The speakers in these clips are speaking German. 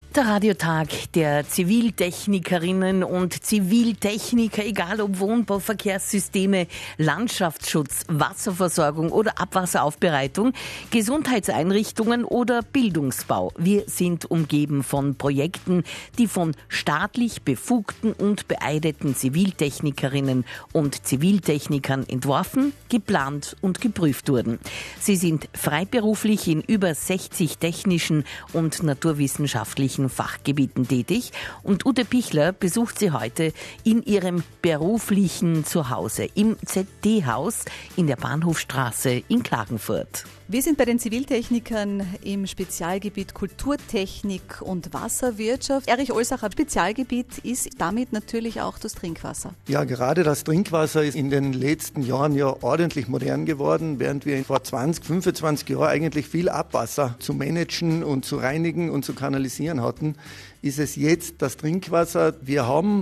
Der Radiotag der Ziviltechnikerinnen und Ziviltechniker, egal ob Wohnbau, Verkehrssysteme, Landschaftsschutz, Wasserversorgung oder Abwasseraufbereitung, Gesundheitseinrichtungen oder Bildungsbau. Wir sind umgeben von Projekten, die von staatlich befugten und beeideten Ziviltechnikerinnen und Ziviltechnikern entworfen, geplant und geprüft wurden. Sie sind freiberuflich in über 60 technischen und naturwissenschaftlichen Fachgebieten tätig und Ute Pichler besucht sie heute in ihrem beruflichen Zuhause im ZD-Haus in der Bahnhofstraße in Klagenfurt. Wir sind bei den Ziviltechnikern im Spezialgebiet Kulturtechnik und Wasserwirtschaft. Erich Olsacher, Spezialgebiet ist damit natürlich auch das Trinkwasser. Ja, gerade das Trinkwasser ist in den letzten Jahren ja ordentlich modern geworden, während wir vor 20, 25 Jahren eigentlich viel Abwasser zu managen und zu reinigen und zu kanalisieren hatten, ist es jetzt das Trinkwasser. Wir haben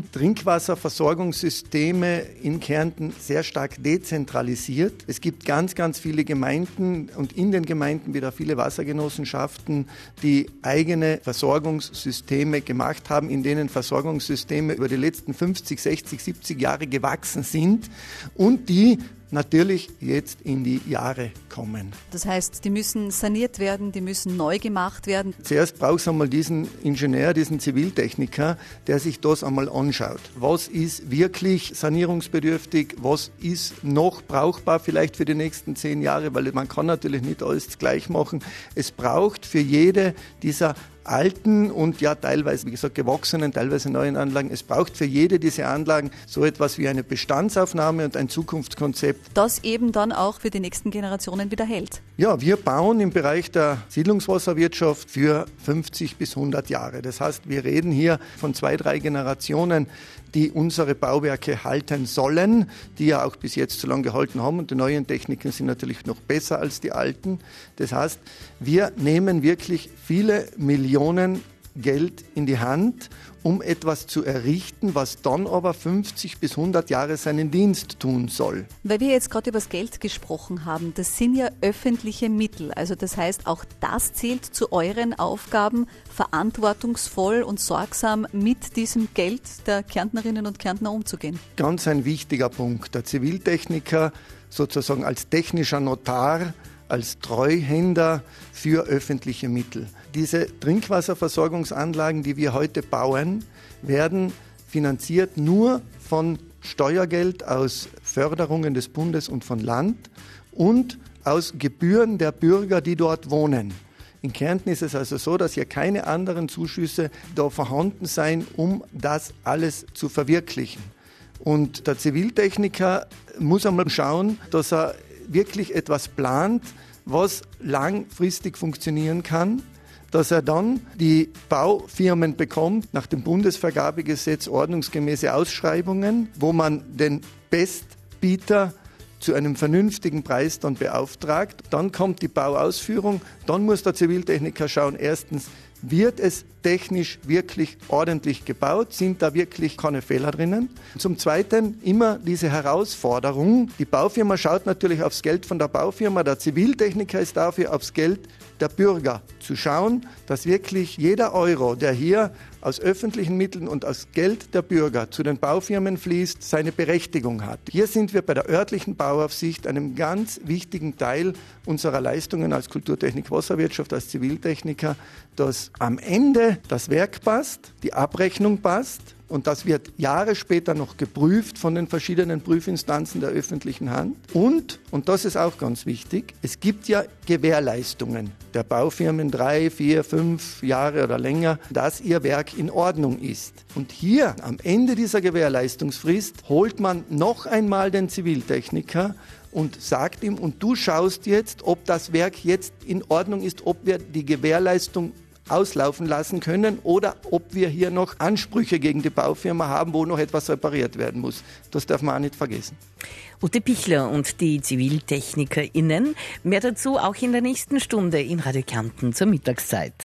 Trinkwasserversorgungssysteme in Kärnten sehr stark dezentralisiert. Es gibt ganz, ganz viele Gemeinden und in den Gemeinden wieder viele Wassergenossenschaften, die eigene Versorgungssysteme gemacht haben, in denen Versorgungssysteme über die letzten 50, 60, 70 Jahre gewachsen sind und die natürlich jetzt in die Jahre kommen. Das heißt, die müssen saniert werden, die müssen neu gemacht werden. Zuerst brauchst du einmal diesen Ingenieur, diesen Ziviltechniker, der sich das einmal anschaut. Was ist wirklich sanierungsbedürftig? Was ist noch brauchbar vielleicht für die nächsten 10 Jahre? Weil man kann natürlich nicht alles gleich machen. Es braucht für jede dieser alten und ja teilweise, wie gesagt, gewachsenen, teilweise neuen Anlagen. Es braucht für jede dieser Anlagen so etwas wie eine Bestandsaufnahme und ein Zukunftskonzept. Das eben dann auch für die nächsten Generationen wieder hält. Ja, wir bauen im Bereich der Siedlungswasserwirtschaft für 50 bis 100 Jahre. Das heißt, wir reden hier von 2, 3 Generationen, die unsere Bauwerke halten sollen, die ja auch bis jetzt so lange gehalten haben. Und die neuen Techniken sind natürlich noch besser als die alten. Das heißt, wir nehmen wirklich viele Millionen Geld in die Hand, um etwas zu errichten, was dann aber 50 bis 100 Jahre seinen Dienst tun soll. Weil wir jetzt gerade über das Geld gesprochen haben, das sind ja öffentliche Mittel. Also das heißt, auch das zählt zu euren Aufgaben, verantwortungsvoll und sorgsam mit diesem Geld der Kärntnerinnen und Kärntner umzugehen. Ganz ein wichtiger Punkt. Der Ziviltechniker sozusagen als technischer Notar, als Treuhänder für öffentliche Mittel. Diese Trinkwasserversorgungsanlagen, die wir heute bauen, werden finanziert nur von Steuergeld aus Förderungen des Bundes und von Land und aus Gebühren der Bürger, die dort wohnen. In Kärnten ist es also so, dass hier keine anderen Zuschüsse da vorhanden sein, um das alles zu verwirklichen. Und der Ziviltechniker muss einmal schauen, dass er wirklich etwas plant, was langfristig funktionieren kann, dass er dann die Baufirmen bekommt, nach dem Bundesvergabegesetz ordnungsgemäße Ausschreibungen, wo man den Bestbieter zu einem vernünftigen Preis dann beauftragt. Dann kommt die Bauausführung, dann muss der Ziviltechniker schauen, erstens, wird es technisch wirklich ordentlich gebaut? Sind da wirklich keine Fehler drinnen? Zum Zweiten immer diese Herausforderung. Die Baufirma schaut natürlich aufs Geld von der Baufirma. Der Ziviltechniker ist dafür aufs Geld der Bürger zu schauen, dass wirklich jeder Euro, der hier aus öffentlichen Mitteln und aus Geld der Bürger zu den Baufirmen fließt, seine Berechtigung hat. Hier sind wir bei der örtlichen Bauaufsicht, einem ganz wichtigen Teil unserer Leistungen als Kulturtechnik, Wasserwirtschaft, als Ziviltechniker, dass am Ende das Werk passt, die Abrechnung passt. Und das wird Jahre später noch geprüft von den verschiedenen Prüfinstanzen der öffentlichen Hand. Und das ist auch ganz wichtig, es gibt ja Gewährleistungen der Baufirmen 3, 4, 5 Jahre oder länger, dass ihr Werk in Ordnung ist. Und hier am Ende dieser Gewährleistungsfrist holt man noch einmal den Ziviltechniker und sagt ihm, und du schaust jetzt, ob das Werk jetzt in Ordnung ist, ob wir die Gewährleistung auslaufen lassen können oder ob wir hier noch Ansprüche gegen die Baufirma haben, wo noch etwas repariert werden muss. Das darf man auch nicht vergessen. Ute Pichler und die ZiviltechnikerInnen. Mehr dazu auch in der nächsten Stunde in Radio Kärnten zur Mittagszeit.